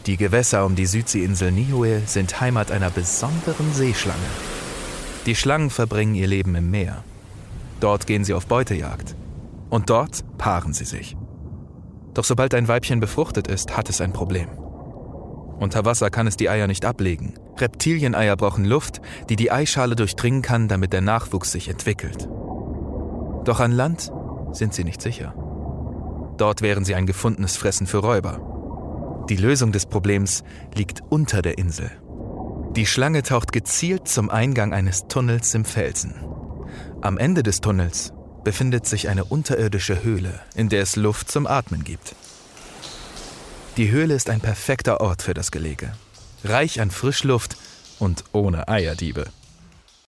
Die Gewässer um die Südseeinsel Niue sind Heimat einer besonderen Seeschlange. Die Schlangen verbringen ihr Leben im Meer. Dort gehen sie auf Beutejagd. Und dort paaren sie sich. Doch sobald ein Weibchen befruchtet ist, hat es ein Problem. Unter Wasser kann es die Eier nicht ablegen. Reptilieneier brauchen Luft, die die Eischale durchdringen kann, damit der Nachwuchs sich entwickelt. Doch an Land sind sie nicht sicher. Dort wären sie ein gefundenes Fressen für Räuber. Die Lösung des Problems liegt unter der Insel. Die Schlange taucht gezielt zum Eingang eines Tunnels im Felsen. Am Ende des Tunnels befindet sich eine unterirdische Höhle, in der es Luft zum Atmen gibt. Die Höhle ist ein perfekter Ort für das Gelege. Reich an Frischluft und ohne Eierdiebe.